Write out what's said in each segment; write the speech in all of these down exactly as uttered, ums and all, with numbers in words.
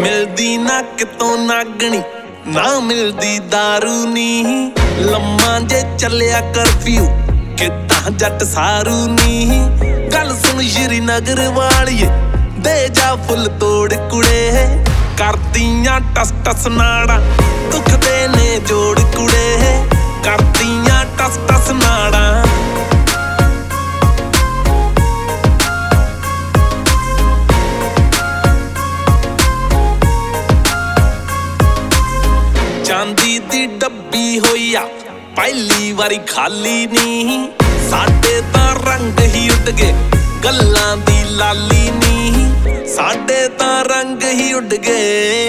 ਮਿਲਦੀ ਨਾ ਕਿਤੋਂ ਨਾਗਣੀ, ਨਾ ਮਿਲਦੀ ਦਾਰੂ ਨੀ। ਲੰਮਾ ਜੇ ਚੱਲਿਆ ਕਰਫਿਊ, ਕਿੱਦਾਂ ਜੱਟ ਸਾਰੂ ਨੀ। ਗੱਲ ਸੁਣ ਸ਼੍ਰੀਨਗਰ ਵਾਲੀਏ, ਦੇ ਜਾ ਫੁੱਲ ਤੋੜ ਕੁੜੇ। ਕਰਦੀਆਂ ਟਸ ਟਸ ਨਾੜਾਂ, ਦੁਖਦੇ ਨੇ ਜੋੜ ਕੁੜੇ। ਕਰਦੀਆਂ ਟਸ ਟਸ ਨਾੜਾਂ। ਚਾਂਦੀ ਦੀ ਡੱਬੀ ਹੋਈ ਆ, ਪਹਿਲੀ ਵਾਰੀ ਖਾਲੀ ਨੀ। ਸਾਡੇ ਤਾਂ ਰੰਗ ਹੀ ਉੱਡ ਗਏ, ਗੱਲਾਂ ਦੀ ਲਾਲੀ ਨੀ। ਸਾਡੇ ਤਾਂ ਰੰਗ ਹੀ ਉੱਡ ਗਏ।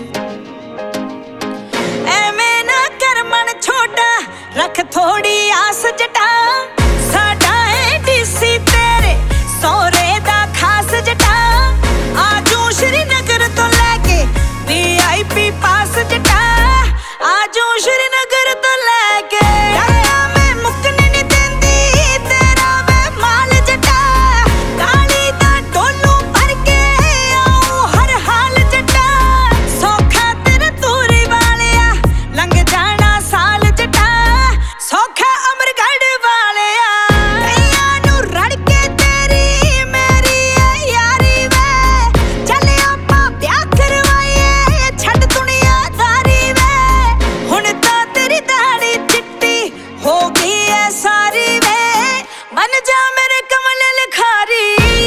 ਐਵੇਂ ਨਾ ਕਰ ਮਨ ਛੋਟਾ, ਰੱਖ ਥੋੜੀ ਆਸ ਜਟਾ। ਸਾਡਾ ਏ ਡੀਸੀ ਤੇਰੇ ਸਹੁਰੇ ਦਾ ਖਾਸ ਜਟਾ। ਆਜੂ ਸ਼੍ਰੀਨਗਰ ਤੋਂ ਲੈ ਕੇ ਵੀ ਆਈ ਪੀ ਪਾਸ ਜਟਾ। ਆਜੂ ਸ਼੍ਰੀਨਗਰ ਤੋਂ ਲੈ ਕੇ ਮੈਂ ਮੁੱਕਣ ਨੀ ਦਿੰਦੀ ਤੇਰਾ ਵੇ ਮਾਲ ਜਟਾ। ਕਾਲੀ ਦਾ ਡੋਲੂ ਭਰ ਕੇ ਆਊ ਹਰ ਹਾਲ ਜਟਾ। ਸੌਖਾ ਤੇਰੇ ਤੂਰੀ ਵਾਲਿਆ, ਲੰਘ ਜਾਣਾ ਸਾਲ ਜਟਾ। ਸੌਖਾ ਅਮਰਗੜ੍ਹ ਵਾਲਿਆ, ਕਈਆਂ ਨੂੰ ਰੜ ਕੇ ਤੇਰੀ ਮੇਰੀ ਏ ਯਾਰੀ ਵੇ। ਚੱਲ ਆਪਾਂ ਵਿਆਹ ਕਰਵਾਈਏ, ਛੱਡ ਦੁਨੀਆਦਾਰੀ ਵੇ। ਹੁਣ ਤਾਂ ਤੇਰੀ ਦਾੜੀ ਚਿੱਟੀ ਹੋ ਗਈ ਐ ਸਾਰੀ ਵੇ। ਬਣ ਜਾ ਮੇਰੇ ਕਮਲ ਲਿਖਾਰੀ,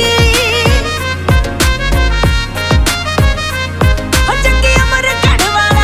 ਹੋ ਚੱਕੀ ਅਮਰਗੜ੍ਹ ਵਾਲਾ।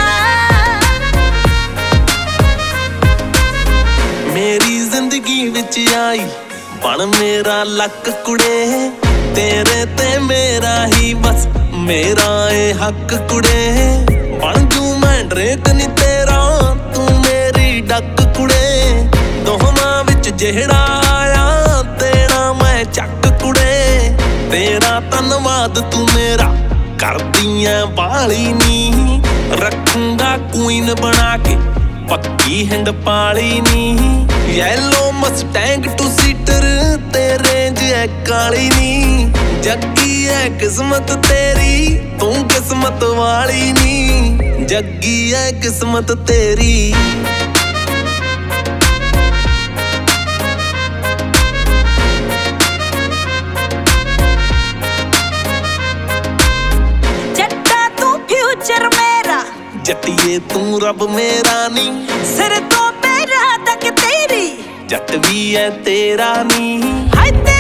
ਮੇਰੀ ਜ਼ਿੰਦਗੀ ਵਿੱਚ ਆਈ ਬਣ ਮੇਰਾ ਲੱਕ ਕੁੜੇ। ਤੇਰੇ ਤੇ ਮੇਰਾ ਹੀ ਬਸ ਮੇਰਾ ਏ ਹੱਕ ਕੁੜੇ। ਬਣ ਜੂ ਮੈਂ ਡਰੇਕ ਨੀ ਤੇਰਾ, ਤੂੰ ਮੇਰੀ ਡੱਕ ਕੁੜੇ। ਦੋਹਾਂ ਵਿੱਚ ਜਿਹੜਾ ਆਇਆ ਤੇਰਾ ਮੈਂ ਚੱਕ ਕੁੜੇ। ਤੇਰਾ ਧੰਨਵਾਦ ਤੂੰ ਮੇਰਾ ਕਰਦੀ ਐ ਬਾਲੀ ਨੀ। ਰੱਖੂੰਗਾ ਕੁਈਨ ਬਣਾ ਕੇ ਪੱਕੀ ਹਿੰਡ ਪਾਲੀ ਨੀ। ਯੈਲੋ ਮਸਟੈਂਗ ਟੂ ਸੀਟਰ ਤੇ ਰੇਂਜ ਐ ਕਾਲੀ ਨੀ। ਜੱਗੀ ਐ ਕਿਸਮਤ ਤੇਰੀ, ਤੂੰ ਕਿਸਮਤ ਵਾਲੀ ਨੀ। ਜੱਗੀ ਐ ਕਿਸਮਤ ਤੇਰੀ। ਜੱਟਾ ਤੂੰ ਫਿਊਚਰ ਮੇਰਾ, ਜੱਟੀਏ ਤੂੰ ਰੱਬ ਮੇਰਾ ਨੀ। ਸਿਰ ਤੋਂ ਪੈਰਾਂ ਤੱਕ ਤੇਰੀ ਜੱਟ ਵੀ ਐ ਤੇਰਾ ਨੀ। ਹਾਏ